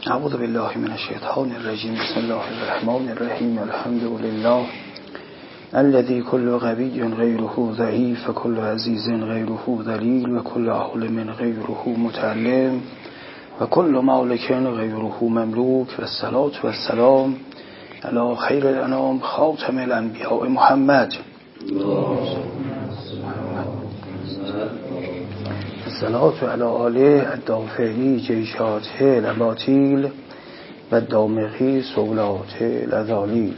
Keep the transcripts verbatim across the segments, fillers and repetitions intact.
اعوذ بالله من الشیطان الرجیم. بسم الله الرحمن الرحیم. الحمد لله الذي كل قوي غيره ضعيف وكل عزيز غيره ذليل وكل عالم غيره متعلم وكل مالك غيره مملوك والصلاة والسلام على خير الانام خاتم الانبیاء محمد الصلاة على آله الدافعی جیشاته الاباطیل و دامغی سولاته الازالیل.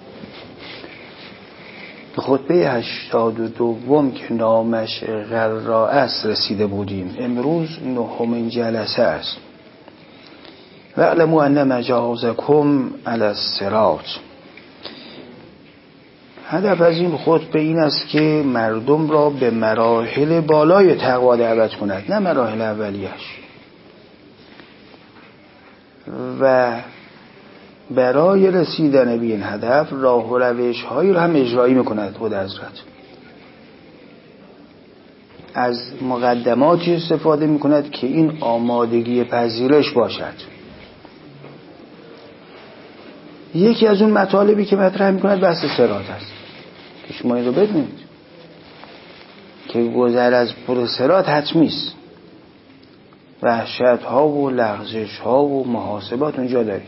به خطبه هشتاد و دوم که نامش غراء است رسیده بودیم. امروز نهمین جلسه است. و اعلموا ان مجازکم علی الصراط. هدف از این خطبه این است که مردم را به مراحل بالای تقوا دعوت کند، نه مراحل اولیش، و برای رسیدن به این هدف راه و روش هایی را هم اجرایی میکند. خود حضرت از مقدماتی استفاده میکند که این آمادگی پذیرش باشد. یکی از اون مطالبی که مطرح میکند بحث صراط است که شما این رو بدونید که گذر از پر صراط حتمی است. وحشت ها و لغزش ها و محاسبات اونجا دارید.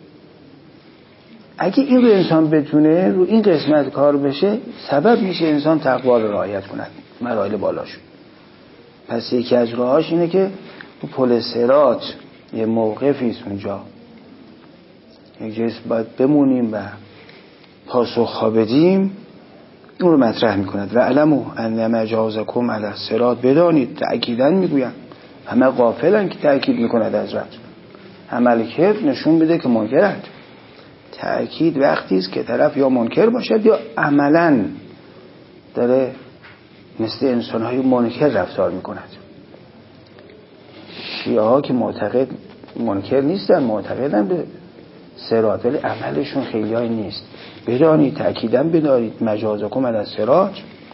اگه این رو انسان بتونه رو این قسمت کار بشه، سبب میشه انسان تقوا رو رعایت کند، مراحل بالاشون. پس یکی از راهاش اینه که تو پل صراط یه موقفی است اونجا، یک جایست باید بمونیم و پاسخ بدیم. اون رو مطرح میکند. و علموا ان مجازکم علی الصراط. بدانید، تأکیداً میگویم، همه غافلن که تأکید میکند حضرت. عمل کرد نشون بده که منکرند. تأکید وقتی است که طرف یا منکر باشد یا عملاً داره مثل انسان‌های منکر رفتار میکند. شیعه ها که معتقد منکر نیستن، معتقدن به صراط، ولی عملشون خیلی های نیست. بدانید، تأکیداً بدارید، مجازکم علی الصراط.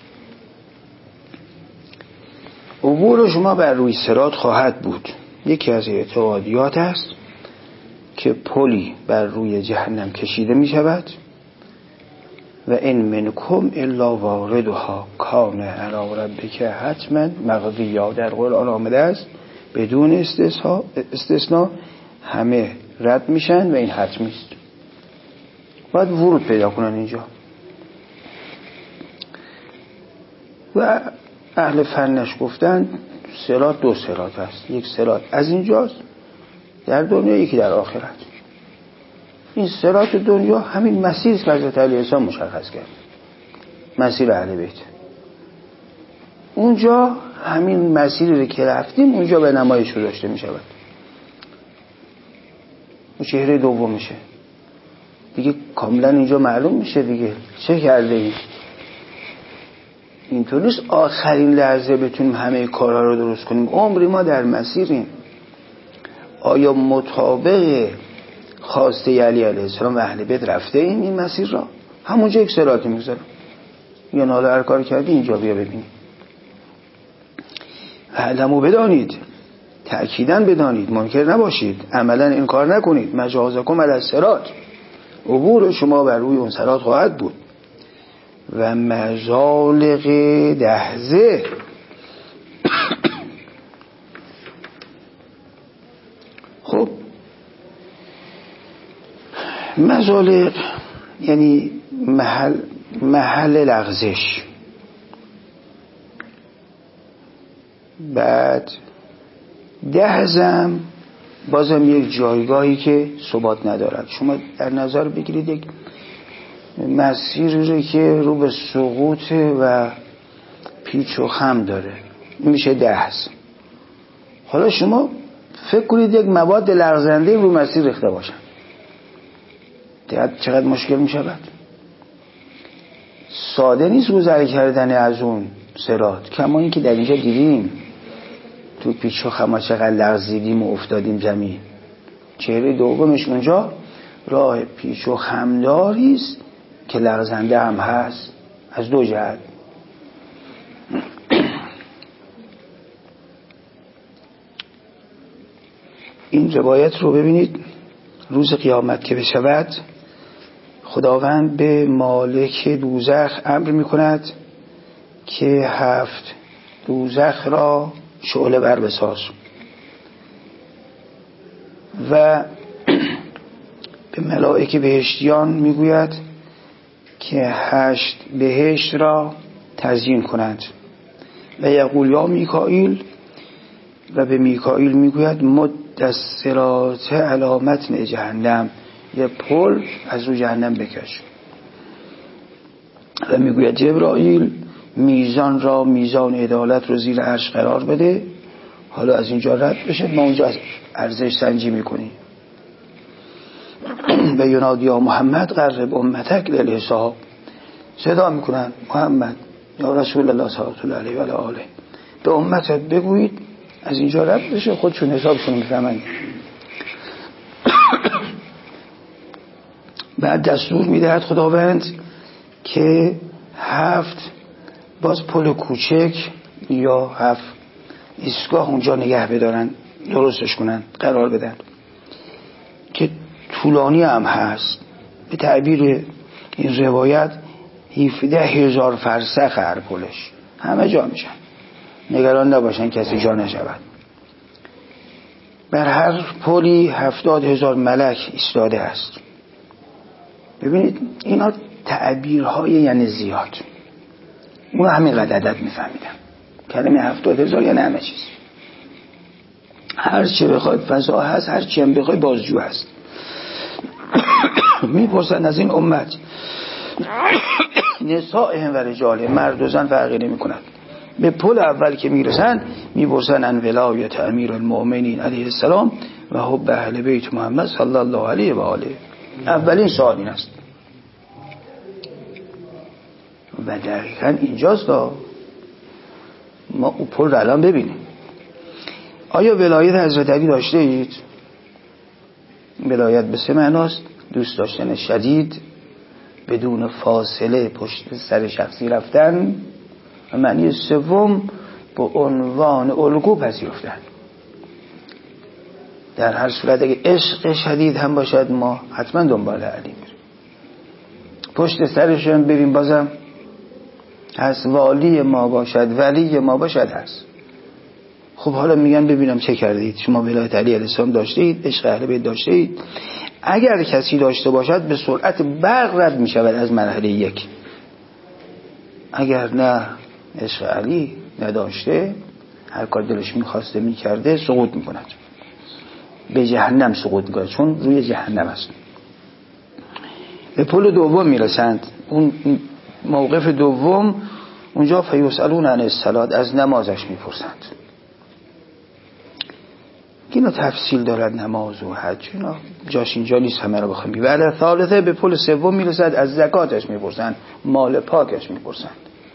عبور شما بر روی صراط خواهد بود. یکی از اعتقادیات است که پلی بر روی جهنم کشیده می شود و ان منکم الا واردها کان علی ربک حتما مقضیا. در قرآن آمده است بدون استثناء استثناء همه رد میشن و این حتمی است. باید ورود پیدا کنن اینجا. و اهل فنش گفتن صراط دو صراط است. یک صراط از اینجاست در دنیا، یکی در آخرت. این صراط دنیا همین مسیر است که حضرت علی السلام مشخص کرد، مسیر اهل بیت. اونجا همین مسیری رو که رفتیم اونجا به نمایش گذاشته می شود. اون چهره دوم میشه دیگه، کاملا اینجا معلوم میشه دیگه چه کرده این. اینطور نیست آخرین لحظه بتونیم همه کارها رو درست کنیم. عمری ما در مسیریم. آیا مطابق خواسته علی علیه السلام و اهل بیت رفته این این مسیر را؟ همونجا یک صراطی میذارم یا ناله هر کار کردی اینجا بیا ببینید. علمو بدانید، تأکیداً بدانید، منکر نباشید، عملاً این کار نکنید. مجازکم علی الصراط. عبور شما بر روی اون صراط خواهد بود. و مزالق دهزه. خب مزالق یعنی محل محل لغزش. بعد دهزم بازم یک جایگاهی که ثبات ندارد. شما در نظر بگیرید یک مسیری که رو به سقوط و پیچ و خم داره، میشه دهز. حالا شما فکر کنید یک مواد لغزنده رو مسیر ریخته باشن، چقدر مشکل میشود. ساده نیست گذر کردن از اون صراط، کما این که در اینجا دیدیم تو پیچ و خم چقدر لغزیدیم و افتادیم زمین. چهره دومش اونجا راه پیچ و خمداری است که لغزنده هم هست از دو جهت. این روایت رو ببینید روز قیامت که بشود خداوند به مالک دوزخ امر میکند که هفت دوزخ را شعله بر بساز و به ملائکه بهشتیان میگوید که هشت بهشت را تزیین کنند و یقول یا میکائیل و به میکائیل میگوید مد الصراط علی متن جهنم، یه پل از رو جهنم بکش و میگوید جبرائیل میزان را میزان عدالت رو زیر عرش قرار بده، حالا از اینجا رد بشه ما اونجا از ارزش سنجی میکنیم و ینادی یا محمد قرب امتک للحساب، صدا میکنن محمد یا رسول الله صلی الله علیه و آله به امتت بگویید از اینجا رد بشه، خودشون حسابشون میفهمن. بعد دستور میدهد خداوند که هفت باز پل کوچک یا هفت ایستگاه اونجا نگه بدارن، درستش کنن، قرار بدن که طولانی هم هست. به تعبیر این روایت هفده هزار فرسخ هر پلش، همه جا میشن، نگران نباشن کسی جا نشود. بر هر پلی هفتاد هزار ملک ایستاده است. ببینید اینا تعبیرهای یعنی زیاد، اون همین قدر عدد میفهمیدم کلمه هفتاد هزار یعنی همه چیز، هر چه بخواید فضا هست، هر چی هم بخواید بازجو هست. میپرسن از این امت نسائهم و رجالهم، مرد و زن فرقی نمی کند. به پل اول که میرسن میپرسن ان ولایت امیر المؤمنین علیه السلام و حب اهل بیت محمد صلی الله علیه و آله. اولین سوال این است و دقیقا اینجاست دا ما او پل رو الان ببینیم. آیا ولایت حضرت علی داشته اید؟ ولایت به سه معناست: دوست داشتن شدید، بدون فاصله پشت سر شخصی رفتن، و معنی سوم به عنوان الگو پذیرفتن. در هر صورت اگه عشق شدید هم باشد ما حتما دنبال علی میریم، پشت سرشون بریم بازم هست، والی ما باشد ولی ما باشد هست. خب حالا میگن ببینم چه کردید شما، ولایت علی علیه السلام داشته اید، عشق اهل بیت داشته اید. اگر کسی داشته باشد به سرعت برق رد می شود از مرحله یک، اگر نه عشق علی نداشته، هر کار دلش میخواسته میکرده، سقوط میکند، به جهنم سقوط میکند، چون روی جهنم است. به پل دوم میرسند، اون موقف دوم اونجا فیسالون عن الصلاة، از نمازش میپرسند. اینا تفصیل دارد، نماز و حج اینا جاش اینجا نیست همه رو بخوام بگم. بعد ثالثه به پل سوم میرسد، از زکاتش میپرسند، مال پاکش میپرسند.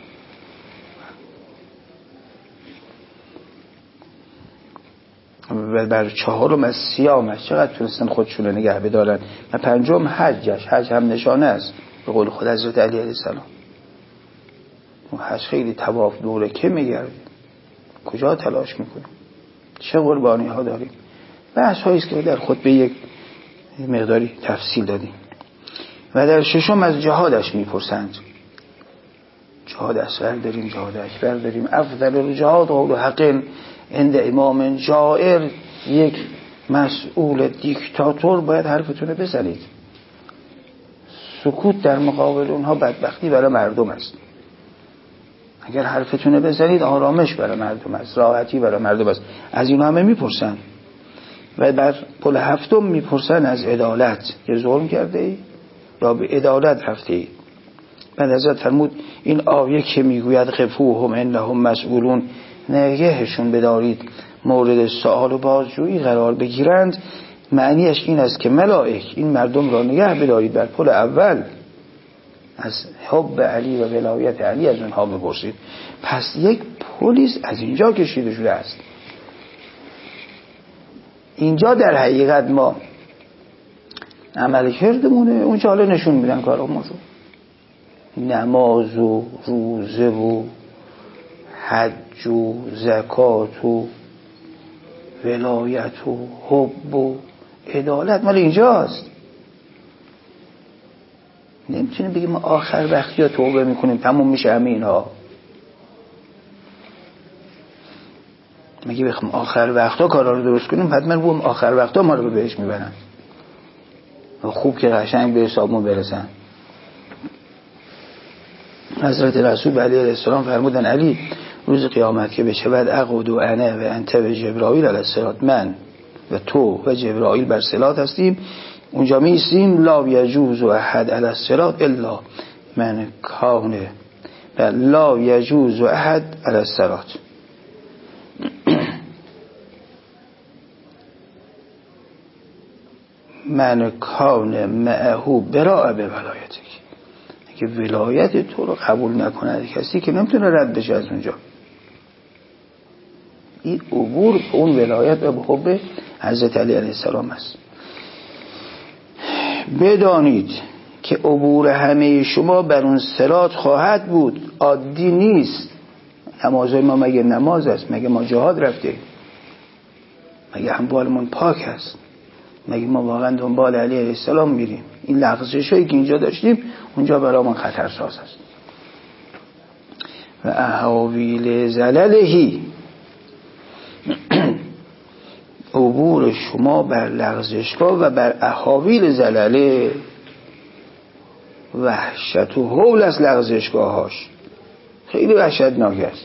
و بر چهارم از صیامش چقدر تونستن خودشون رو نگه بدارن، و پنجم حجش، حج هم نشانه است به قول خود حضرت علی علیه السلام. و حج خیلی طواف دوره که میگردیم، کجا تلاش میکنیم، چه قربانی ها داریم، بحث هاییست که در خود به یک مقداری تفصیل دادیم. و در ششم از جهادش میپرسند، جهاد اصغر داریم، جهاد اکبر داریم. افضل الجهاد قول حق عند امام جائر، یک مسئول دیکتاتور باید حرفتونه بزنید، سکوت در مقابل اونها بدبختی برای مردم است. اگر حرفتونه بزنید آرامش برای مردم است، راحتی برای مردم است. از این همه میپرسن. و بر پل هفتم میپرسن از عدالت، که ظلم کرده ای یا به عدالت رفته ای. بعد حضرت فرمود این آیه که میگوید قفوهم انهم مسئولون، نگهشون بدارید، مورد سوال و بازجویی قرار بگیرند، معنیش این است که ملائک این مردم را نگه بدارید. بر پل اول از حب علی و ولایت علی از اونها بپرسید. پس یک پلیس از اینجا کشیده شده است. اینجا در حقیقت ما عمل کردمونه، اونجا حالا نشون میدن کارامونو، نماز و روزه و حج و زکات و ولایت و حب و عدالت مال اینجاست. نمیتونیم بگیم ما آخر وقتی ها توبه میکنیم تموم میشه همه اینها. مگه بخوام آخر وقتا کارا رو درست کنیم حتما بوم آخر وقتا ما رو بهش میبرن. خوب که قشنگ به حسابمون برسن. حضرت رسول علیه السلام فرمودن علی روز قیامت که بشود اقعد و انا و انت و جبرائیل علی الصراط، من و تو و جبرائیل بر صراط هستیم، اونجا میستیم لا یجوز احد علی الصراط الا من کان و لا یجوز احد علی الصراط. من کان معه براء به ولایتک، که ولایت تو رو قبول نکنه کسی که نمیتونه رد بشه از اونجا. این عبور به اون ولایت و به حب حضرت علی علیه السلام است. بدانید که عبور همه شما بر اون صراط خواهد بود، عادی نیست. نمازهای ما مگه نماز است؟ مگه ما جهاد رفته؟ مگه اموالمون پاک است؟ مگه ما واقعا دنبال علی علیه السلام میریم؟ این لغزش هایی که اینجا داشتیم اونجا برای ما خطرساز است. و احاویل زللهی، عبور شما بر لغزشگاه و بر احاویل زلله، وحشت و هول از لغزشگاه هاش خیلی وحشتناک است.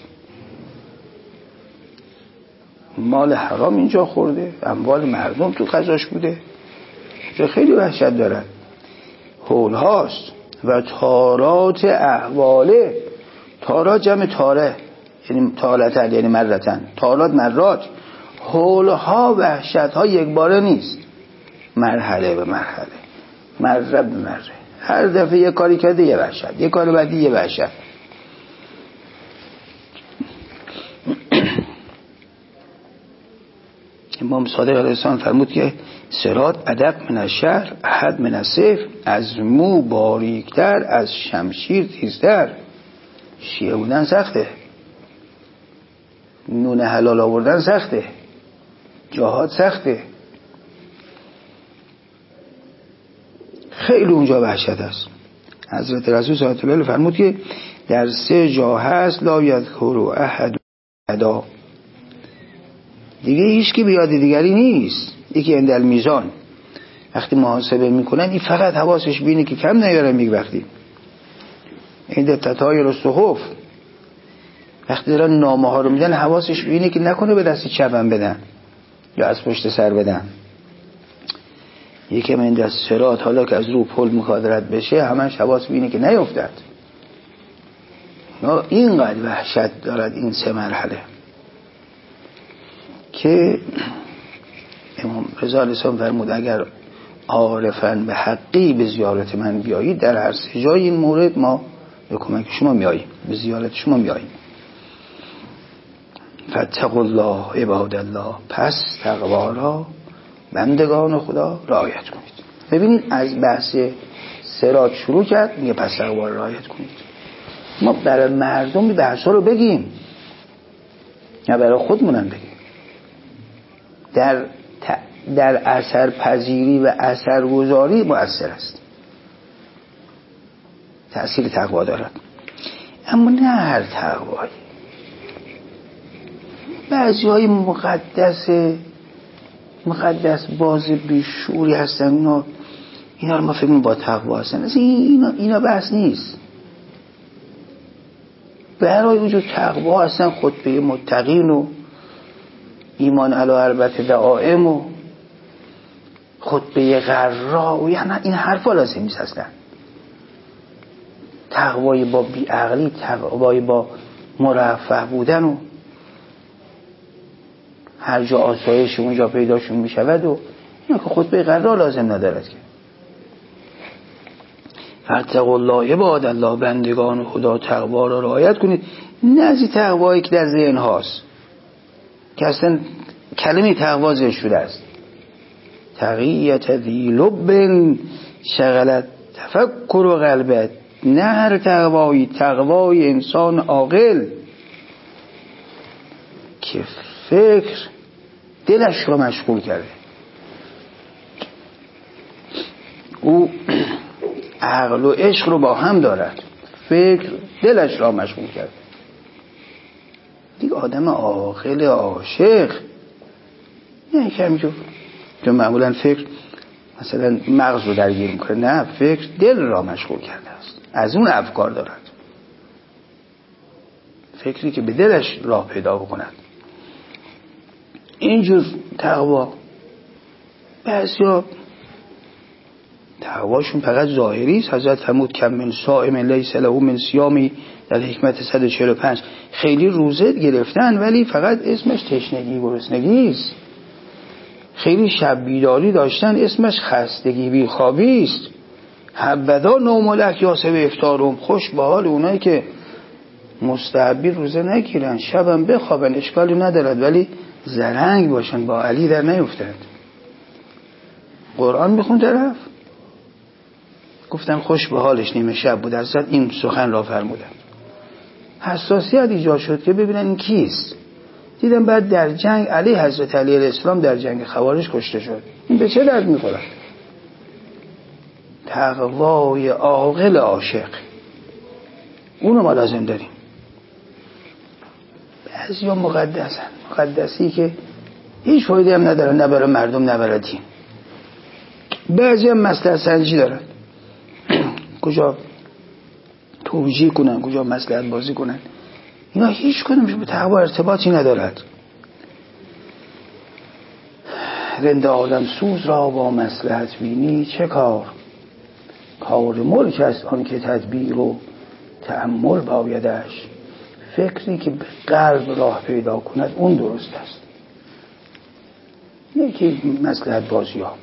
مال حرام اینجا خورده، اموال مردم تو قضاش بوده، خیلی وحشت دارن. هول هاست و تارات احواله. تارات جمع تاره یعنی تارتن یعنی مرتن، تارات مرات. هول ها وحشت ها یک باره نیست، مرحله به مرحله، مره به مره. هر دفعه یک کاری کرده یه وحشت، یک کار بعدی یه وحشت. امام صادق علیه السلام فرمود که صراط ادق من الشعر احد من السیف، از مو باریکتر از شمشیر تیزتر. شیعه بودن سخته، نون حلال آوردن سخته، جهاد سخته، خیلی اونجا وحشت است. حضرت رسول صلی الله علیه و آله فرمود که در سه جا هست لا یذکر احد ادا، دیگه هیچ کی بیاد دیگری نیست. یکی عند المیزان، وقتی محاسبه میکنن این فقط حواسش بینه که کم نیاره. میگه وقتی عند تطایر الصحف، وقتی دارن نامه ها رو میدن حواسش بینه که نکنه به دست چپم بدن یا از پشت سر بدن. یکی من دست صراط حالا که از رو پل مکادرت بشه همش حواس بینه که نیفتد. اینقدر وحشت دارد این سه مرحله که امام رضا علیه السلام فرمود اگر عارفن به حقی به زیارت من بیایید، در هر سه جای این مورد ما به کمک شما میاییم، به زیارت شما میاییم. فاتقوا الله عباد الله، پس تقوا را بندگان خدا رعایت کنید. ببینید از بحث صراط شروع کرد، میگه پس تقوا را رعایت کنید. ما برای مردم این بحثا رو بگیم یا برای خودمونم بگیم. در ت... در اثر پذیری و اثرگذاری مؤثر است، تأثیر تقوا دارد. اما نه هر تقوایی. بعضی های مقدس مقدس باز بیشوری هستن، اینا اینا رو ما فکر می‌کنیم با تقوا هستن. اینا اینا بحث نیست. برای وجود تقوا هستن خطبه متقین و ایمان علی اربعه دعائم و خطبه غرا و یعنی این حرفا لازم نیست اصلا. تقوای با بیعقلی، تقوای با مرفه بودن و هر جا آسایش اونجا پیداشون میشود و اینا که خطبه غرا لازم ندارد که. فاتقوا الله عباد الله، بندگان خدا تقوا را رعایت کنید. نه از تقوایی که در ذهن هاست که اصلا کلمه تقوا ذکر شده است. تقیت ذی لب شغلت تفکر و قلبت، نه هر تقوایی، تقوای انسان عاقل که فکر دلش را مشغول کرده. او عقل و عشق رو با هم دارد، فکر دلش را مشغول کرد. دیگه آدم عاقل عاشق نه که همینجور چون معمولا فکر مثلا مغز رو درگیر میکنه، نه، فکر دل را مشغول کرده است، از اون افکار دارد، فکری که به دلش راه پیدا بکند. اینجور تقوا بعضیا تقواشون فقط ظاهری است. حضرت فرمود کم من صائم لیس له من صیامی در حکمت صد و چهل و پنج، خیلی روزه گرفتن ولی فقط اسمش تشنگی گرسنگی است. خیلی شب بیداری داشتن اسمش خستگی بیخوابی است. حبذا نوم الاکیاس و افطارهم، خوش به حال اونایی که مستحبی روزه نگیرن، شبم بخوابن، اشکالی ندارد، ولی زرنگ باشن، با علی در نیفتند. قرآن میخون طرف گفتن خوش به حالش نیمه شب بود، اصلا این سخن را فرمودن. حساسیت ایجاد شد که ببینن این کیست. دیدم بعد در جنگ علی حضرت علی علیه السلام در جنگ خوارج کشته شد. این به چه درد میخوره؟ تقوای عاقل عاشق، اونو ما لازم داریم. بعضی ها مقدسن، مقدسی که هیچ فایده هم ندارن، نه برای مردم نه برای دین. بعضی هم مصلحت سنجی دارن، کجا توجیه کنن، کجا مصلحت بازی کنن. اینا هیچ کدومش به تقوا ارتباطی ندارد. رند عالم سوز را با مصلحت بینی چه کار، کار ملک است آن که تدبیر و تأمل بایدش. فکری که به قلب راه پیدا کند اون درست است، نه که مصلحت بازی ها.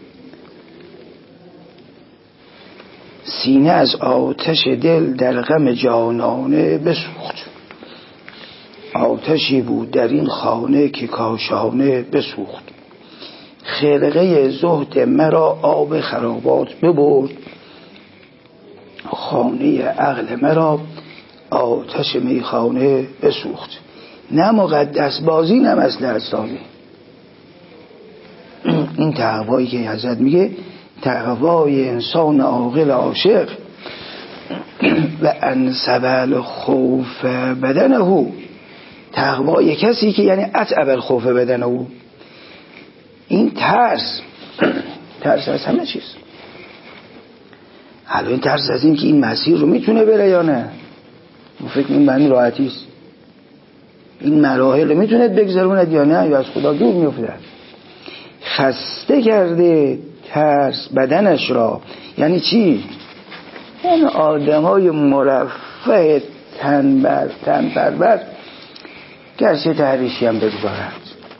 سینه از آتش دل در غم جانانه بسوخت، آتشی بود در این خانه که کاشانه بسوخت. خرقه زهد مرا آب خرابات ببرد، خانه عقل مرا آتش میخانه بسوخت. نه مقدس بازی نه مصلحت سازی. این تقوایی که حضرت میگه تقوای انسان عاقل عاشق و انسب الخوف بدنه، تقوای کسی که یعنی اتعب الخوف بدنه، این ترس ترس از همه چیز. حالا این ترس از این که این مسیر رو میتونه بره یا نه، فکر می‌کنم به همین راحتی است. این مراحل رو میتونه بگذروند یا نه، یا از خدا دور میفته. خسته کرده ترس بدنش را، یعنی چی؟ یعنی آدم های مرفه تنبر تن پرور گرچه تحریشی هم بگذارند،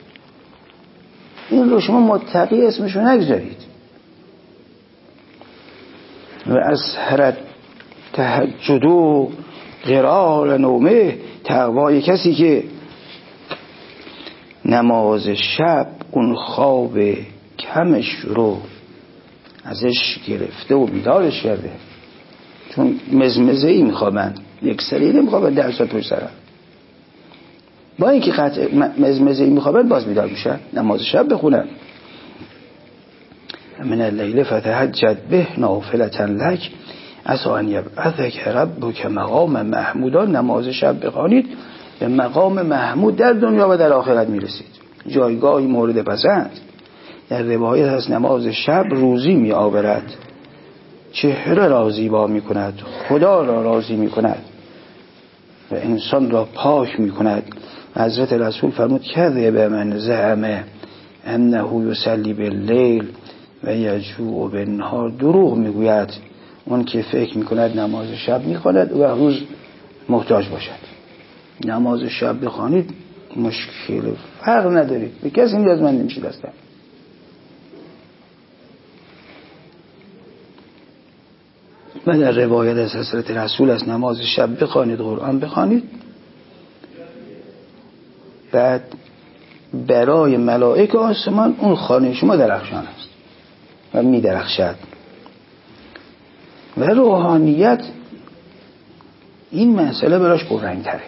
این رو شما متقی اسمشو نگذارید. و از هرت تهجد و قرار نومه، تقوای کسی که نماز شب اون خواب کمش رو ازش گرفته و بیدارش کرده. چون مزمزه ای میخوابن، یک سری نمیخوابن در ساعت پشت سرم، با اینکه قطع مزمزه ای میخوابن باز بیدار میشن، نماز شب بخونن. من اللیل فتهجد به نافلة لک عسی ان یبعثک ربک مقام محمودا. نماز شب بخوانید به مقام محمود در دنیا و در آخرت میرسید، جایگاهی مورد پسند. در روایت از نماز شب روزی می آورد، چهره را زیبا می کند، خدا را راضی می کند و انسان را پاک می کند. حضرت رسول فرمود کذب من زعم انه یصلی باللیل و یجوع بالنهار. دروغ میگوید اون که فکر میکند نماز شب میخواند و روز محتاج باشد. نماز شب بخوانید مشکل فرق ندارید، به کسی نیازمند نمیشید اصلا. و در روایت از حضرت رسول از نماز شب بخوانید، قرآن بخوانید، بعد برای ملائکه آسمان اون خانه شما درخشان است و می درخشد. و روحانیت این مسئله براش پررنگ تره.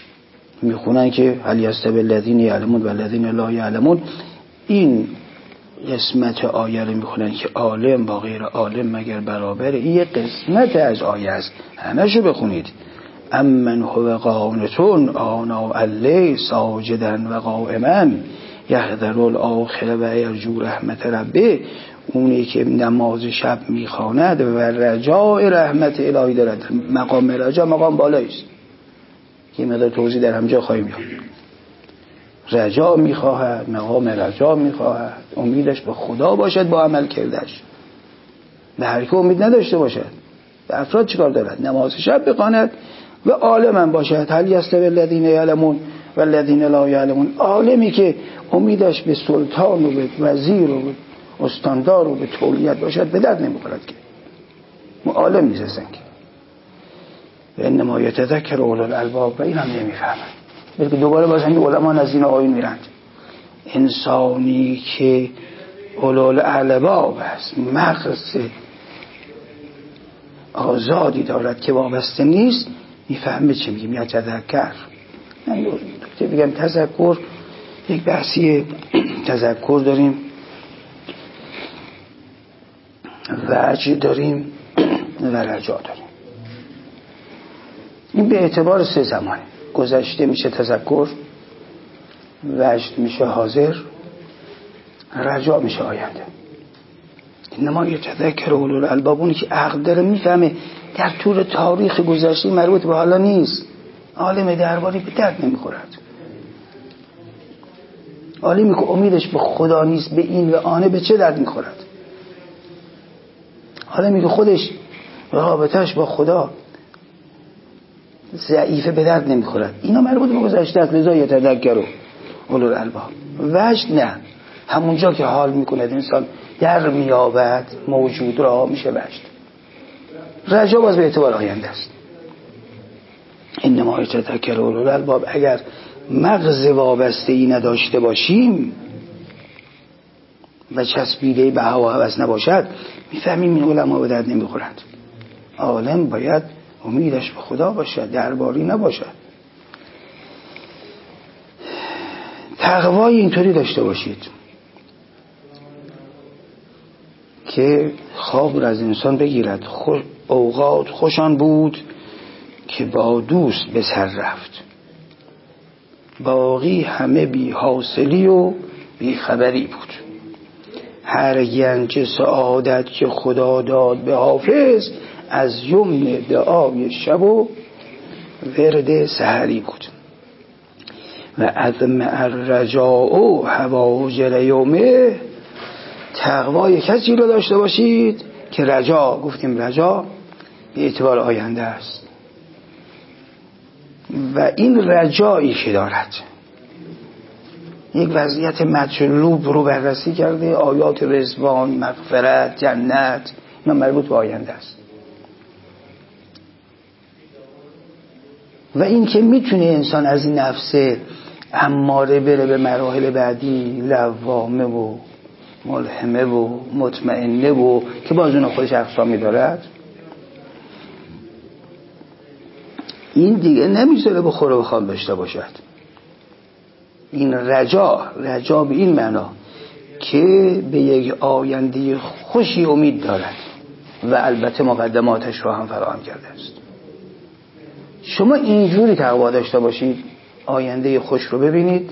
میخونن که هل یستوی الذین یعلمون و الذین لا یعلمون. این قسمت آیه رو میخونن که عالم با غیر عالم مگر برابره، این یه قسمت از آیه است، همشو بخونید. امن هو قانتون آنا اللیل ساجدا و قائما یحذر الاخره و یرجو رحمت ربه، اونی که نماز شب میخواند و رجاء رحمت الهی دارد. مقام رجا مقام بالایی است که مقدار توضیح در همجا خواهیم یافت. رجا میخواهد، مقام رجا میخواهد، امیدش به خدا باشد با عمل کردش، به هر که امید نداشته باشد. به افراد چیکار دارد؟ نماز شب بخواند و عالم باشد. هل یستوی الذین یعلمون و الذین لا یعلمون، عالمی که امیدش به سلطان و به وزیر و به استاندار و به تولیت باشد به درد نمیخورد که عالم نیست اصلا که. و انما یتذکر اولو الالباب، و این هم نمیفهمند. بلکه دوباره باز همین علمان از این آیین میرند. انسانی که اولو الالباب است، مغز آزادی دارد که وابسته نیست، میفهمه چی میگیم. یا تذکر، من دکتر بگم تذکر، یک بحثی تذکر داریم، وجه داریم و رجا داریم. این به اعتبار سه زمانه. گذشته میشه تذکر، وجه میشه حاضر، رجا میشه آینده. انما یتذکر اولو الالباب، اونی که عقل داره میفهمه در طول تاریخ گذشته مربوط به حالا نیست. عالم درباری به درد نمیخورد. عالمی که امیدش به خدا نیست، به این و آنه، به چه درد میخورد؟ عالمی که خودش رابطهش با خدا ضعیفه به درد نمیخورد. اینا مربوط به گذشته است. لذا یتذکر اولو الالباب. وجد نه، همونجا که حال میکند انسان در میابد موجود را، میشه وجد. رجا باز به اعتبار آینده است. انما یتذکر اولو الالباب. اگر مغز وابسته ای نداشته باشیم و چسبیده به هوا و هوس نباشد، میفهمیم این علما به درد نمیخورند. عالم باید امیدش به خدا باشد، درباری نباشد. تقوای اینطوری داشته باشید که خواب را از انسان بگیرد. خوش اوقات خوشان بود که با دوست به سر رفت، باقی همه بی حاصلی و بی خبری بود. هر گنج سعادت که خدا داد به حافظ، از یمن دعای شب و ورد سحری بود. و عظم الرجاء و حواجر یومه، تقوای کسی رو داشته باشید که رجا، گفتیم رجا به اعتبار آینده است، و این رجایی که دارد یک وضعیت مطلوب رو بررسی کرده، آیات رضوان، مغفرت، جنت، اینا مربوط به آینده است. و این که میتونه انسان از این نفس اماره بره به مراحل بعدی، لوامه و ملهمه و مطمئنه و که باز اون خودش اقسامی دارد، این دیگه نمیذاره بخوره و خواب داشته باشد. این رجا، رجا به این معنا که به یک آینده خوشی امید دارد و البته مقدماتش رو هم فراهم کرده است. شما اینجوری تقوا داشته باشید، آینده خوش رو ببینید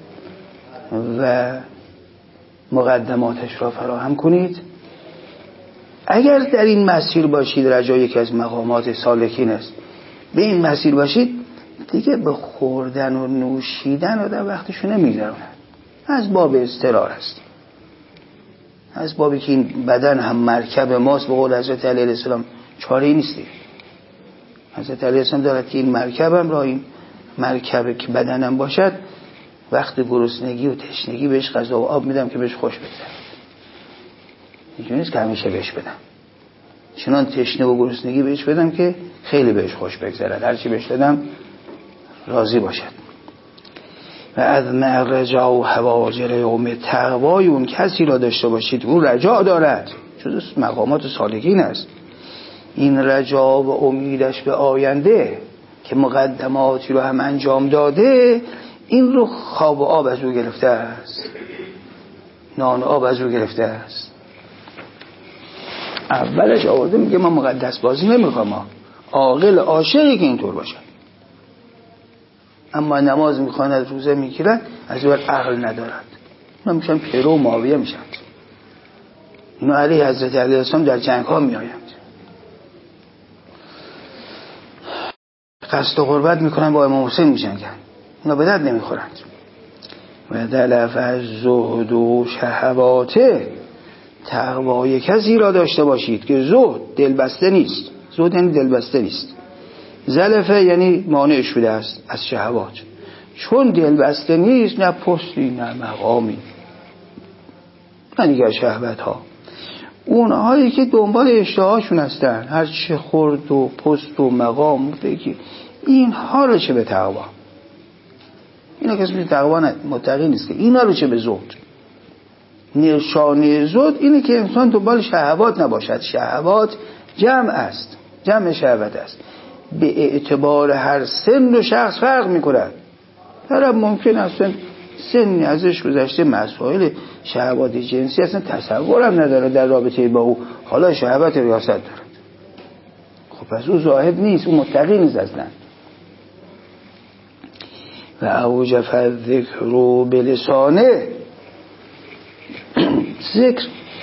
و مقدماتش رو فراهم کنید. اگر در این مسیر باشید، رجا یکی از مقامات سالکین است، به این مسیر باشید، دیگه به خوردن و نوشیدن و در وقتشو نمیگذارند. از باب اضطرار است، از بابی که این بدن هم مرکب ماست. به قول حضرت علی علیه السلام چاره‌ای نیست. حضرت علی علیه السلام دارد که این مرکبم را، این مرکب که بدنم باشد، وقت گرسنگی و تشنگی بهش غذا و آب میدم که بهش خوش بگذره. اینجوری نیست که همیشه بهش بدم، چنان تشنه و گرسنگی بهش بدم که خیلی بهش خوش بگذره، هرچی بهش بدم راضی باشد. و از رجا و حواجر یوم، تقوای اون کسی را داشته باشید اون رجا دارد، جز مقامات سالکین است. این رجا و امیدش به آینده که مقدماتی رو هم انجام داده، این رو خواب و آب از او گرفته است. نان آب از رو گرفته است. اولش آورده میگه ما مقدس بازی نمیخوام، ما عاقل عاشقی که اینطور باشن، اما نماز میخواند روزه میگیرد از اول عقل ندارد. اینا میشن پیرو و معاویه میشن. اینا علی حضرت علیه السلام در جنگ ها میآیند، قصد و قربت میکنن با امام حسین میجنگن، اینا به درد نمیخورند. و دلف از زهد و شهواته، تقوای کسی را داشته باشید که زهد دلبسته نیست. زهد یعنی دلبسته نیست. زلفه یعنی مانع شده است از شهوات، چون دلبسته نیست، نه پستی نه مقامی نه دیگر شهوت ها. اونهایی که دنبال اشتهاشون هستن، هر چه خورد و پست و مقام بگی، اینها رو چه به تقوا، اینا کسی به تقوا متقی نیست که اینا رو چه به زهد. نشانه زهد اینه که انسان دنبال شهوات نباشد. شهوات جمع است، جمع شهوت است، به اعتبار هر سن و شخص فرق میکنه. طرف ممکن است سنی ازش گذشته مسائل شهوات جنسی اصلا تصورم نداره در رابطه با او، حالا شهوت ریاست دارد. خب پس او زاهد نیست، او متقی نیست اصلا. و اوجف الذکر بلسانه، ذکر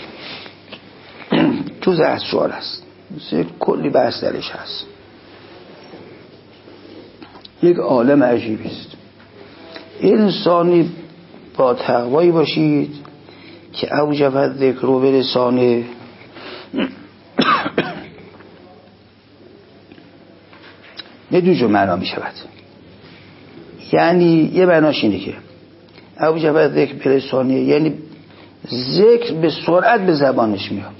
جز اسرار است، ذکر کلی بحث درش هست. یک عالم عجیبی است. انسانی با تقوایی باشید که اوجب الذکر و بلسانه، نه دو جو معنا می شود. یعنی یه معناش اینه که اوجب الذکر بلسانه یعنی ذکر به سرعت به زبانش میاد.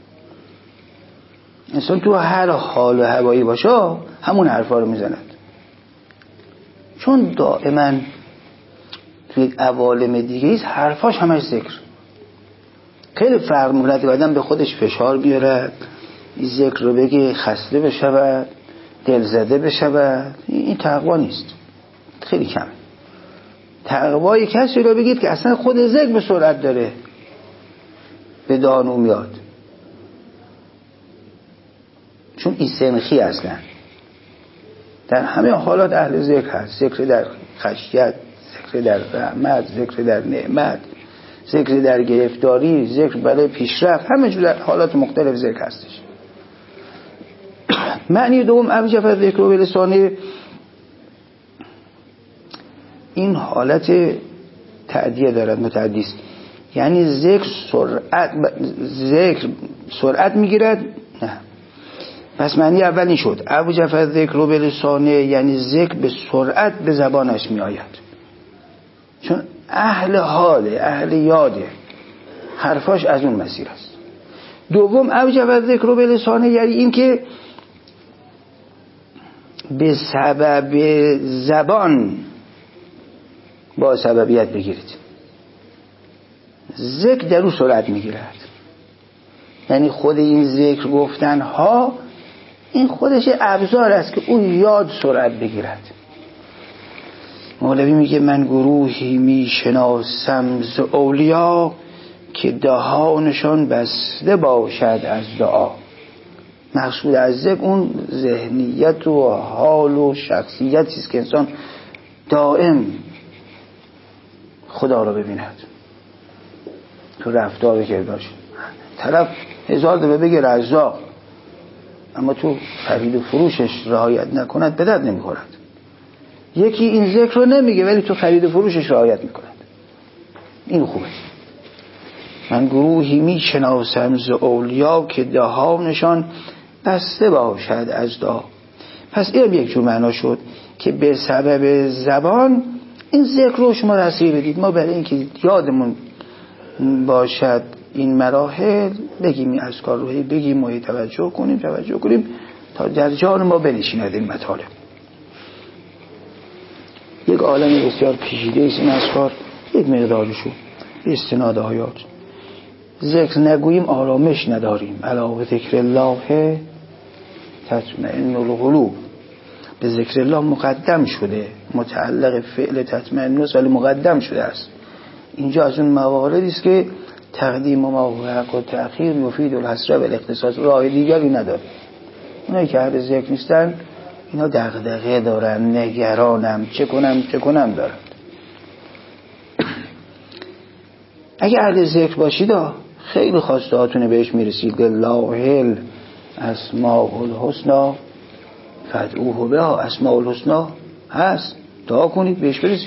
انسان تو هر حال و هوایی باشه همون حرفا رو میزند، چون دائما توی عوالم دیگه ایست حرفاش همش ذکر. خیلی فرق میکنه که آدم به خودش فشار بیارد، این ذکر رو بگه خسته بشود، دلزده بشود. این تقوا نیست، خیلی کمه. تقوای کسی رو بگید که اصلا خود ذکر به سرعت داره به دانو میاد، چون این سنخی اصلا در همه حالات اهل ذکر هست. ذکر در خشیت، ذکر در رحمت، ذکر در نعمت، ذکر در گرفتاری، ذکر برای پیشرفت، همه جور در حالات مختلف ذکر هستش. معنی دوم اوجب الذکر و بلسانه، این حالت تعدیه دارد، متعدی است. یعنی ذکر سرعت ذکر سرعت میگیرد. نه، پس معنی اول این شد اوجب الذکر و بلسانه، یعنی ذکر به سرعت به زبانش می آید، چون اهل حاله، اهل یاده، حرفاش از اون مسیر است. دوم اوجب الذکر و بلسانه یعنی این که به سبب زبان با سببیت بگیرید. ذکر در او سرعت میگیرد، یعنی خود این ذکر گفتن ها این خودش ابزار است که اون یاد سرعت بگیرد. مولوی میگه من گروهی میشناسم ز اولیا که دهانشان بسته باشد از دعا. مقصود از ذکر اون ذهنیت و حال و شخصیتی است که انسان دائم خدا رو ببیند تو رفتار و کردارش. طرف هزار دفعه بگه رزاق اما تو خرید و فروشش رعایت نکند به درد نمیخورد. یکی این ذکر رو نمیگه ولی تو خرید و فروشش رعایت میکند. این خوبه. من گروهی میشناسم ز اولیا که دهانشان بسته باشد از دعا. پس این یک جور معنا شد که به سبب زبان این ذکر رو شما رسیه بدید. ما برای اینکه یادمون باشد این مراحل بگیم، این اذکار رو بگیم و توجه کنیم توجه کنیم تا در جان ما بنشیند این مطالب. یک عالم بسیار پیچیده است این اذکار، یک مقدارشو به استناد آیات. ذکر نگوییم آرامش نداریم. الا به ذکر الله تطمئن القلوب. به ذکر الله مقدم شده، متعلق فعل تطمئن است ولی مقدم شده است. اینجا از اون مواردی است که تقدیم ما و حق و تأخیر مفید الحسره و الاختصاص، راه دیگری نداره. اونایی که اهل ذکر نیستن اینا دغدغه دارن، نگرانم چه کنم چه کنم دارن. اگه اهل ذکر باشید خیلی خواسته هاتونه بهش میرسید. لله الاسماء الحسنا فادعوه بها، اسماء الحسنا هست، دعا کنید بهش برسید.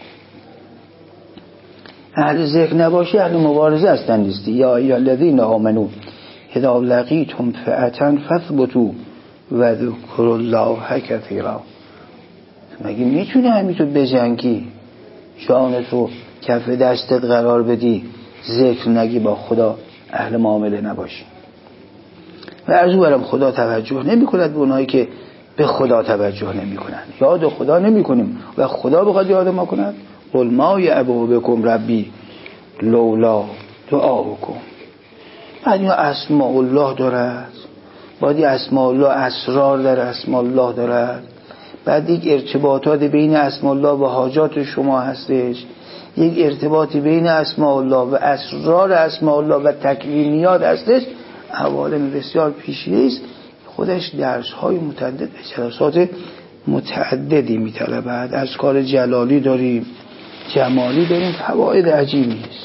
اهل ذکر نباشی اهل مبارزه هستن نیستی. یا ایها الذین آمنوا اذا لقیتم فئة فاثبتوا و ذکروا الله کثیرا. مگه میتونی همینطور بجنگی، جانت رو کف دستت قرار بدی، ذکر نگی، با خدا اهل معامله نباشی؟ و از او برم خدا توجه نمی کند به اونهایی که به خدا توجه نمی کنند. یاد خدا نمی کنیم و خدا بخواد یاد ما کند. قل ما یعبأ بکم ربی لولا دعاؤکم. بعد اینا اسماء الله دارد، بعد اسماء الله اسرار در اسماء الله دارد، بعد یک ارتباطات بین اسماء الله و حاجات شما هستش، یک ارتباطی بین اسماء الله و اسرار اسماء الله و تکوینیات هستش. عوالم بسیار پیچیده است، خودش درس‌های متعدد و جلسات متعددی می‌طلبد. از کار جلالی داریم، جمالی داریم، فواید عجیبی است.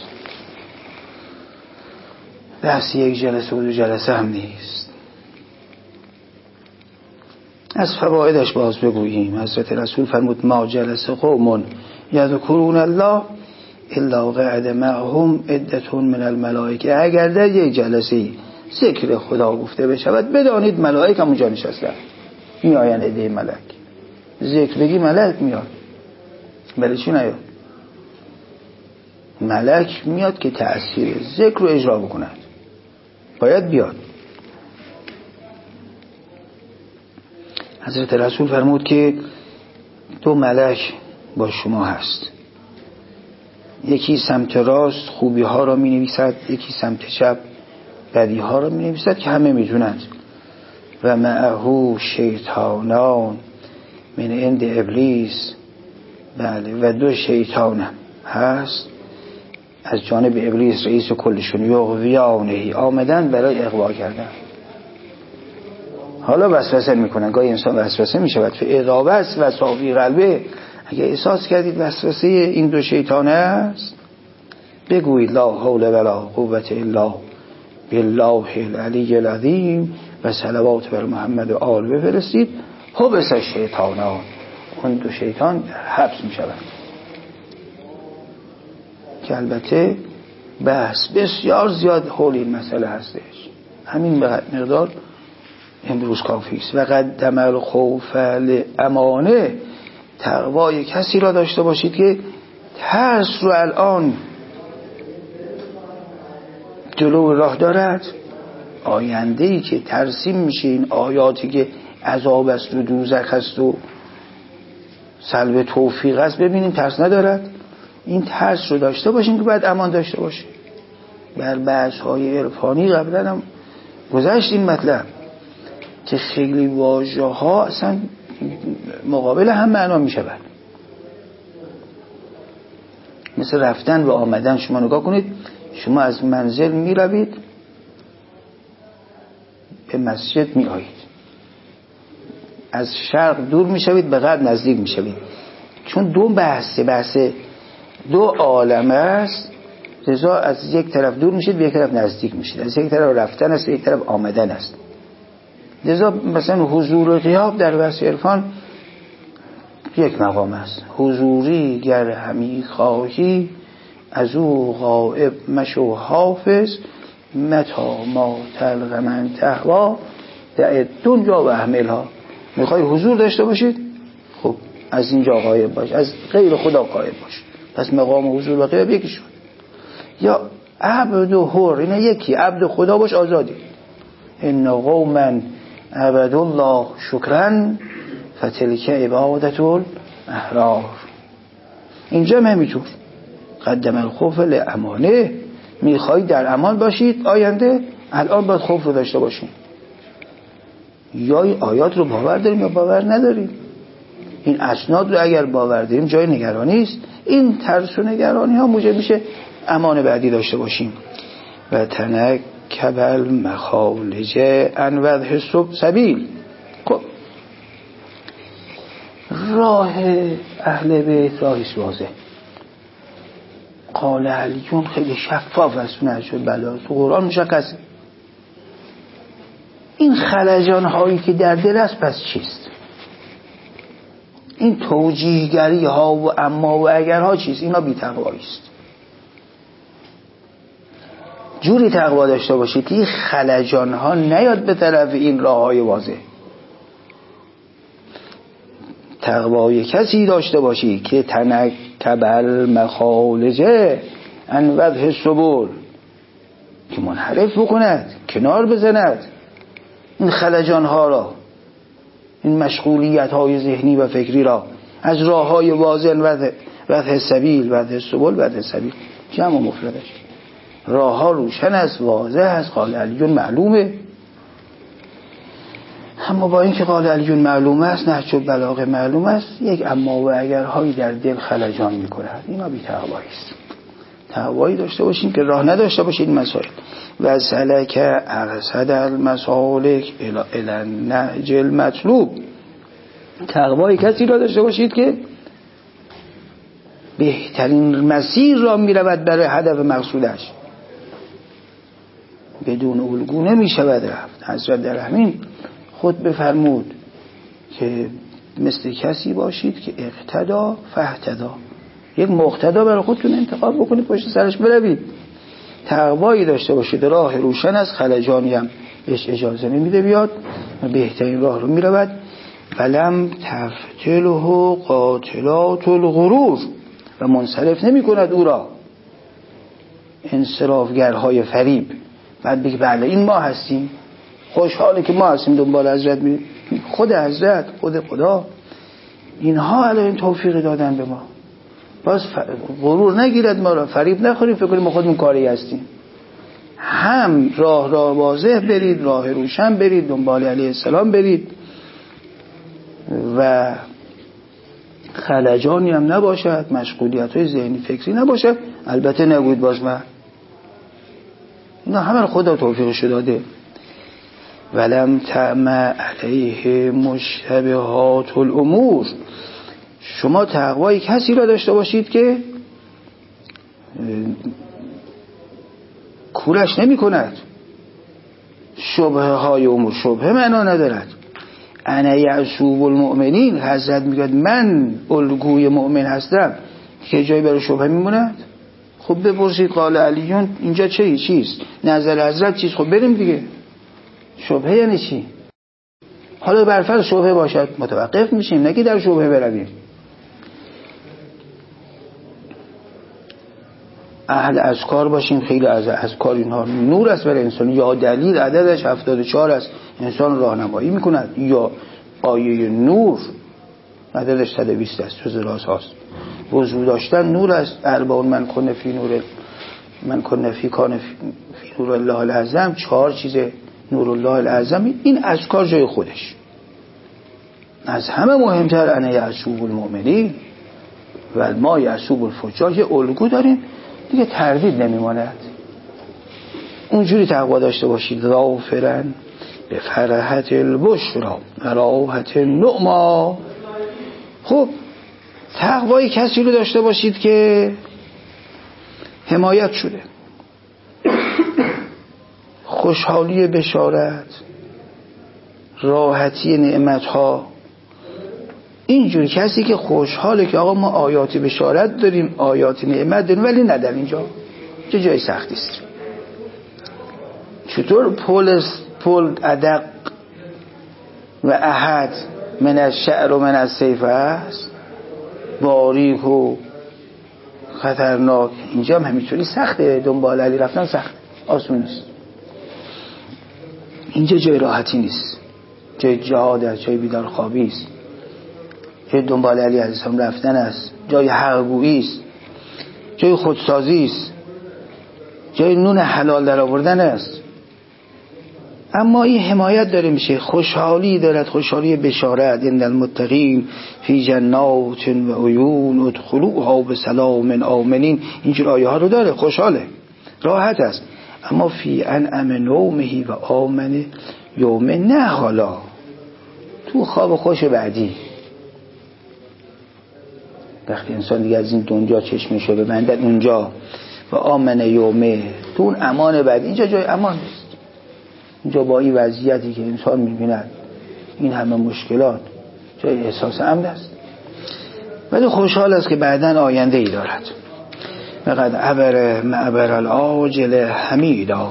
بحث یک جلسه و دو جلسه هم نیست. از فوایدش باز بگوییم. حضرت رسول فرمود ما جلسه قوم یذکرون الله الا قعد معهم عدة من الملائکه. اگر در یک جلسه ذکر خدا گفته بشود بدانید ملائکه همونجا نشستن، میآیند عده ملک. ذکر بگی ملک میاد، بله چی نیاد؟ ملک میاد که تأثیر ذکر رو اجرا بکند، باید بیاد. حضرت رسول فرمود که دو ملک با شما هست، یکی سمت راست خوبی ها را می نویسد، یکی سمت چپ بدی ها را می نویسد که همه می دونند. و معه شیطانان من عند ابلیس، بله، و دو شیطان هست از جانب ابلیس رئیس کلشون، یغویانه، آمدن برای اغوا کردن. حالا وسوسه میکنن، گاهی انسان وسوسه میشود فاذا وسوس فی قلبه. اگه احساس کردید وسوسه این دو شیطانه است، بگویید لا حول ولا قوة الا بالله العلی العظیم و صلوات بر محمد و آل بفرستید. حبس شیطانان، اون دو شیطان حبس میشوند. که البته بحث بسیار زیاد حول این مسئله هستش، همین مقدار امروز کافی است. و قدم الخوف لامانه، تقوای کسی را داشته باشید که ترس رو الان جلو راه دارد. آینده‌ای که ترسیم میشه، این آیاتی که عذاب است و دوزخ است و سلب توفیق است، ببینیم ترس ندارد. این ترس رو داشته باشیم که باید امان داشته باشیم. در بحث‌های عرفانی قبلا هم گذشت این مطلب که خیلی واژه‌ها اصلا مقابل هم معنا میشود. مثل رفتن و آمدن. شما نگاه کنید، شما از منزل می روید به مسجد می آیید، از شرق دور می شوید به غرب نزدیک می شوید. چون دو بحث بحث دو عالم است، لذا از یک طرف دور میشید به یک طرف نزدیک میشید. از یک طرف رفتن است به یک طرف آمدن است. لذا مثلا حضور و غیاب در بحث عرفان یک مقام است. حضوری گر همی خواهی از او غائب مشو حافظ، متا ما تلق من تهوا دع دنیا و احملها. میخوای حضور داشته باشید، خب از اینجا غایب باش، از غیر خدا غایب باش. پس مقام حضور و غیاب یکی شد. یا عبد و حر، اینا یکی. عبد خدا باش، آزادی. ان قوما عبد الله شکرا فتلک عبادت الاحرار. اینجا همینطور قدم الخوف لامانه. میخوایی در امان باشید آینده، الان باید خوف رو داشته باشیم. یا آیات رو باور داریم یا باور نداریم. این اسناد رو اگر باور داریم جای نگرانی است. این ترس و نگرانی ها موجب میشه امان بعدی داشته باشیم. و تنک کبل مخالج انوضح سبیل. خب راه اهل بیت راهیست واضح. قال علیون خیلی شفاف است، نشد بلا تو قرآن مشخصه. این خلجان هایی که در دل است پس چیست؟ این توجیهگری ها و اما و اگر ها چیست؟ اینا بی تقوایی است. جوری تقوا داشته باشید که این خلجان ها نیاد به طرف این راه های واضح. تقوای کسی داشته باشی که تنک کبل مخالجه انوضح سبول، که منحرف بکند، کنار بزند این خلجان ها را، این مشغولیت های ذهنی و فکری را از راه های واضح. وضح سبیل، وضح سبول، وضح سبیل جمع مفردش. راه ها روشن است، واضح است، قال علیون معلومه. اما با اینکه قال علیون معلومه است، نهج البلاغه معلومه است، یک اما و اگر هایی در دل خلجان میکند. اینا بی تقوایی است. تقوایی داشته باشین که راه نداشته باشید مسائل. و سلک اقصد المسالک الی النهج المطلوب. تقوایی کسی را داشته باشید که بهترین مسیر را میرود برای هدف مقصودش، بدون الگو نمی شود رفت. حضرت در همین خود بفرمود که مثل کسی باشید که اقتدا فاهتدا، یک مقتدا برای خودتون انتخاب بکنید، پشت سرش بروید. تقوایی داشته باشید، راه روشن است، خلجانی هم بهش اجازه نمیده بیاد، بهترین راه رو میرود. ولم تفتله قاتلات الغرور، و منصرف نمی کند او را انصرافگرهای فریب. بعد بگه بله این ما هستیم، خوشحاله که ما هستیم، دنبال حضرت میریم. خود حضرت، خود خدا اینها علیه توفیق دادن به ما، باز غرور نگیرد ما را، فریب نخوریم فکر کنیم ما خودمون کاری هستیم. هم راه را واضح برید، راه روشن برید، دنبال علیه السلام برید و خلجانی هم نباشد، مشغولیت های ذهنی فکری نباشد. البته نگوید باز من، اینا همه خدا توفیقش داده. ولم تعمى علیه مشتبهات الامور. شما تقوای کسی را داشته باشید که کورش نمی کند شبهه های امور. شبهه معنا ندارد. انا یعصوب المؤمنین، حضرت میگه من الگوی مؤمن هستم، که جایی برای شبهه میموند؟ خب بپرسید قال علیون اینجا چه چیست؟ نظر حضرت چیست؟ خب بریم دیگه. شبهه یعنی چی؟ حالا برفرض شبهه باشد متوقف میشیم، نگی در شبهه برویم. اهل اذکار باشیم. خیلی از اذکار اینها نور است برای انسان. یا دلیل عددش هفتاد و چهار است، انسان راهنمایی میکند. یا آیه نور عددش صد و بیست است، جز راز هاست. وضو داشتن نور است. اربعون من کن فی نور من کن فی کان فی نور الله الاعظم. چهار چیز نور الله الاعظم. این اذکار جای خودش. از همه مهمتر انا یعصوب المؤمنین و ما یعصوب الفجار. یه الگو داریم دیگه، تردید نمیماند. اونجوری تقوا داشته باشید. غافرن به فرحت البشرا راحت النعما. خب تقوای کسی رو داشته باشید که حمایت شده، خوشحالی بشارت، راحتی نعمت ها. اینجور کسی که خوشحاله که آقا ما آیاتی بشارت داریم، آیاتی نعمت داریم، ولی نه در اینجا چه جای سختی است. چطور پل پل ادق و احد من از شعر و من از سیف است، باریک و خطرناک. اینجا هم همینطوری سخته، دنبال علی رفتن سخت، آسون نیست. اینجا جای راحتی نیست، جای جهاد است، جای بیدار خوابی است، جای دنبال علی علیه السلام رفتن است، جای حقگویی است، جای خودسازی است، جای نون حلال در آوردن است. اما این حمایت داره میشه، خوشحالی دارد، خوشحالی بشارت. ان المتقین فی جنات و عیون ادخلوها بسلام آمنین. اینجور آیه ها رو داره، خوشحاله، راحت است. اما فی انعم نومه و آمن یومه، نه حالا تو خواب خوش بعدی، وقتی انسان دیگه از این دنیا چشمشو ببندد اونجا، و آمن یومه، تو اون امان بعد. اینجا جای امان نیست، اینجا با این وضعیتی که انسان میبیند، این همه مشکلات، جای احساس امن است، ولی خوشحال است که بعداً آینده ای دارد. وقد عبر معبر العاجل حمیدا.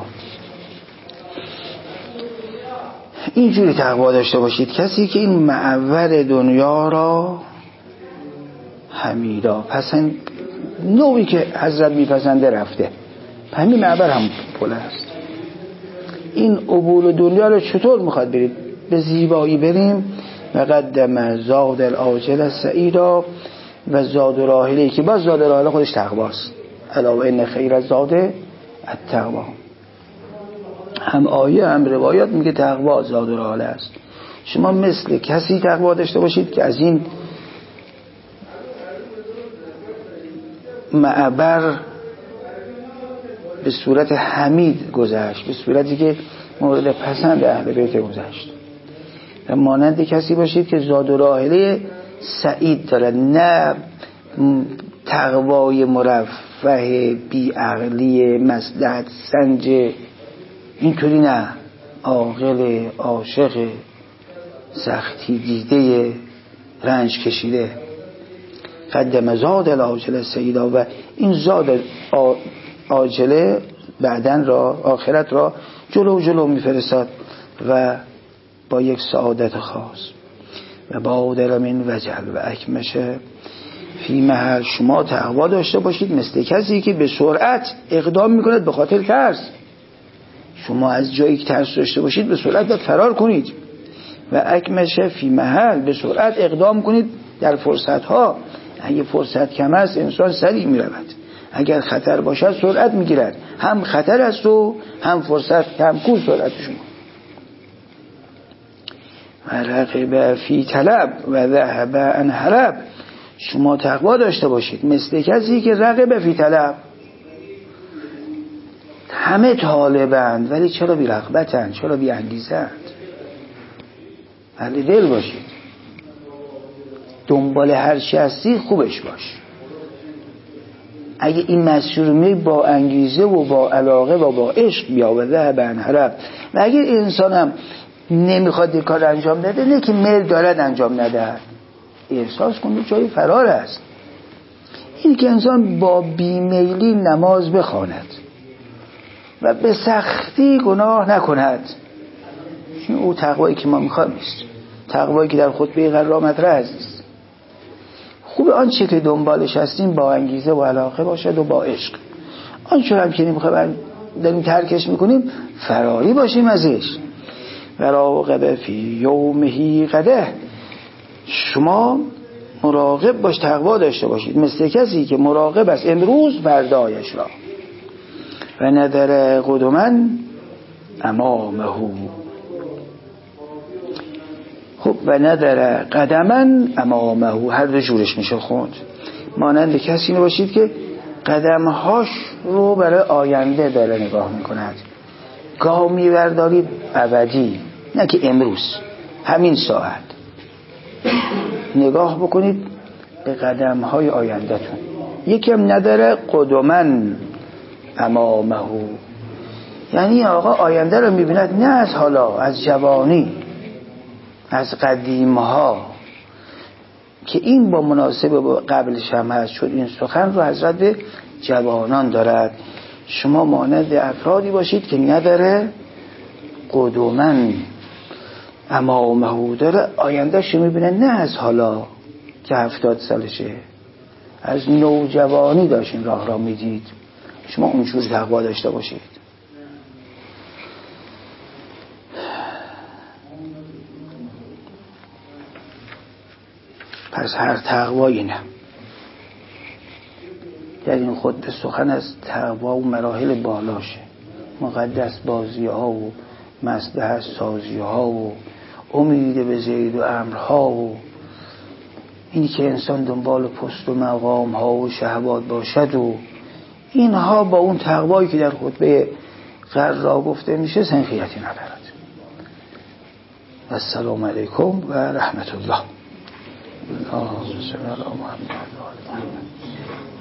اینجوری تقوا داشته باشید، کسی که این معبر دنیا را حمیدا، پسند، نوعی که حضرت میپسنده رفته، همین معبر هم پل است. این عبور دنیا رو چطور میخواد برید؟ به زیبایی بریم. و قدم زاد العاجل سعیدا، و زاد و راحله، که باز زاد و راحله خودش تقواست. الا و ان خیر الزاد التقوا. هم آیه هم روایات میگه تقوا زاد و راحله است. شما مثل کسی تقوا داشته باشید که از این معبر به صورت حمید گذشت، به صورتی که مورد پسند اهل بیت گذشت. و مانند کسی باشید که زاد و راحله سعید دارد، نه تقوای مرفه بی عقلی مصلحت سنج، اینطوری نه، عاقل عاشق سختی دیده رنج کشیده. قدم زاد العاجل سیدا، و این زاد عاجله بعدن را، آخرت را جلو جلو میفرستاد و با یک سعادت خاص. و بادر من وجل و اکمشه فی محل. شما تقوا داشته باشید مثل کسی که به سرعت اقدام میکند به خاطر ترس. شما از جایی که ترس داشته باشید به سرعت باید فرار کنید. و اکمشه فی محل، به سرعت اقدام کنید در فرصت ها. اگه فرصت کم است انسان سریع میرود، اگر خطر باشد سرعت میگیرد. هم خطر است و هم فرصت کم، کو سرعت شما. و رغب فی طلب و ذهب عن هرب. شما تقوا داشته باشید مثل کسی که رغب فی طلب، همه طالبند ولی چرا بی رغبتند، چرا بی انگیزند. اهل دل باشید، دنبال هر چی هستی خوبش باش. اگه این مسیر می با انگیزه و با علاقه و با عشق بیا. و ذهب عن هرب. و اگر انسان هم نمیخواد کار انجام نده، نه که میل دارد انجام نده، احساس کنه جای فرار است. این که انسان با بیمیلی نماز بخواند و به سختی گناه نکند، این او تقوایی که ما میخوایم نیست. تقوایی که در خطبه قرار مطرح است. خوب آنچه که دنبالش هستیم با انگیزه و علاقه باشد و با عشق. آنچه هم که نمیخوایم داریم ترکش میکنیم فراری باشیم ازش. و راقب فی یومه قده. شما مراقب باش، تقوا داشته باشید مثل کسی که مراقب است امروز فردایش را. و نظر قدمن امامه. خب و نظر قدمن امامه، هر دو جورش میشه خوند. مانند کسی باشید که قدمهاش رو برای آینده داره نگاه میکند. گامی بردارید ابدی، نه که امروز همین ساعت. نگاه بکنید به قدمهای آیندهتون. یکی هم نداره قدمن امامه، یعنی آقا آینده رو میبیند، نه از حالا، از جوانی، از قدیمها، که این با مناسبه با قبلش هم هست. شد این سخن رو حضرت به جوانان دارد. شما مانند افرادی باشید که نداره قدومن امامه، داره آینده شو میبینه، نه از حالا که هفتاد سالشه، از نوجوانی داشتین راه را میدید. شما اونجور تقوا داشته باشید. پس هر تقوایی نه. در این خطبه سخن از تقوا و مراحل بالاشه، مقدس بازی ها و مصلحت سازی ها و امید به زید و امرها و اینی که انسان دنبال پست و مقام ها و شهوات باشد و اینها با اون تقوایی که در خطبه غرا گفته میشه سنخیتی ندارد. السلام علیکم و رحمت الله. اللهم صل علی محمد و آل محمد.